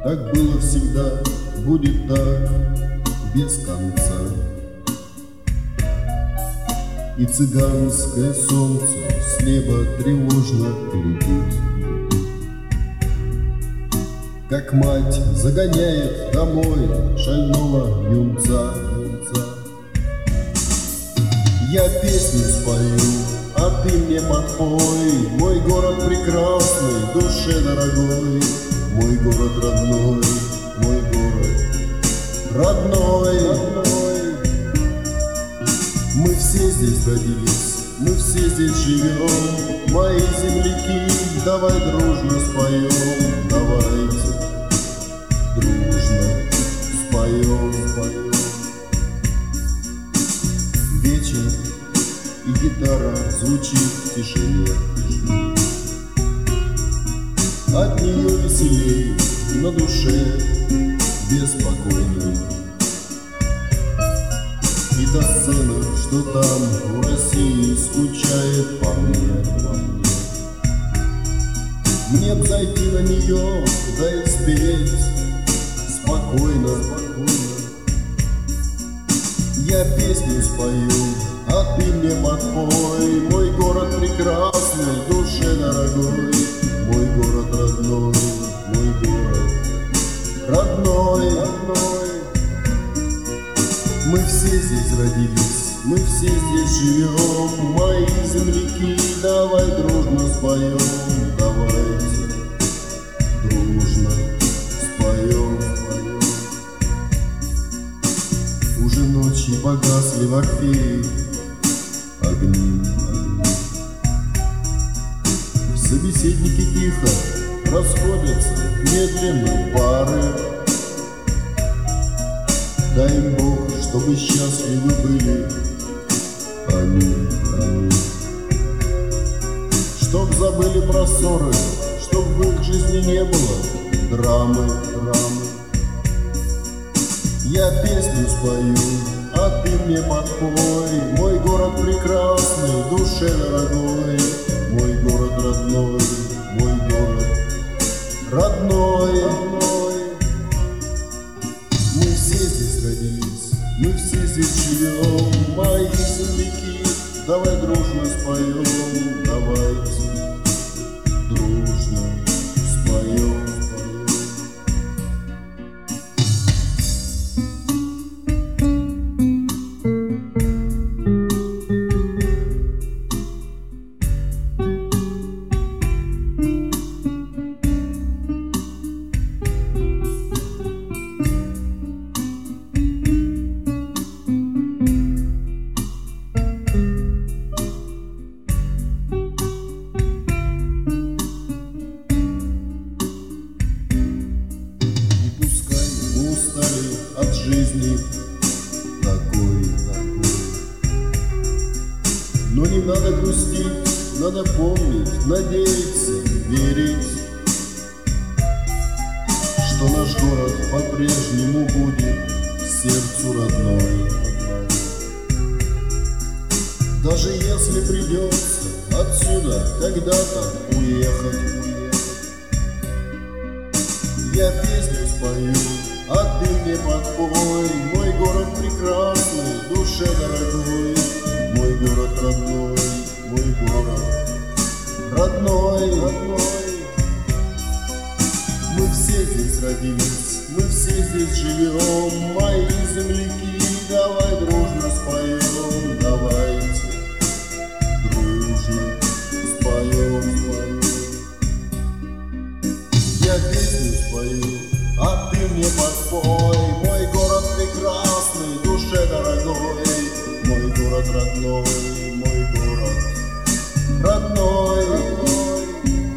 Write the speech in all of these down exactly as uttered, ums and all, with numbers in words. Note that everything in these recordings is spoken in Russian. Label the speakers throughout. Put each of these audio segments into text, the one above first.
Speaker 1: Так было всегда, будет так без конца. И цыганское солнце с неба тревожно глядит, как мать загоняет домой шального юнца. Я песню спою, а ты мне подпой, мой город прекрасный, душе дорогой, мой город родной, мой город родной, родной. Мы все здесь родились, мы все здесь живем, мои земляки, давай дружно споем, давайте дружно споем, споем. Вечер и гитара звучит в тишине, от нее веселей на душе беспокойной. И та сцена, что там в России скучает по мне, по мне. Мне б зайти на нее, да и спеть спокойно, спокойно. Я песню спою, а ты мне подпой, мой город прекрасный, душе дорогой, мой город родной, мой город родной, родной. Мы все здесь родились, мы все здесь живем, мои земляки, давай дружно споем, давайте дружно споем, споем. Уже ночи погасли в Орфее огни, огни. Собеседники тихо расходятся, медленно пары. Дай им Бог, чтобы счастливы были они, они. Чтоб забыли про ссоры, чтоб в их жизни не было драмы, драмы. Я песню спою, а ты мне подпой, мой город прекрасный, душе дорогой, мой город родной, мой город родной, родной. Мы все здесь родились, мы все здесь живем, мои земляки, давай дружно споем, давайте дружно споем, споем. От жизни такой, такой. Но не надо грустить, надо помнить, надеяться, верить, что наш город по-прежнему будет сердцу родной. Даже если придется отсюда когда-то уехать, уехать. Я песню спою, а ты мне подпой, мой город прекрасный, душе дорогой, мой город родной, мой город родной, родной. Мы все здесь родились, мы все здесь живем, мои земляки, давай дружно споем, давайте дружно споем, споем. Я песню спою, а ты мне подпой, мой город прекрасный, душе дорогой, мой город родной, мой город родной, родной.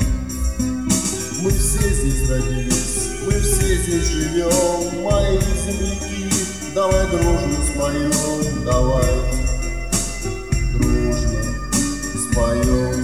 Speaker 1: Мы все здесь родились, мы все здесь живем, мои земляки, давай дружно споем, давай дружно споем.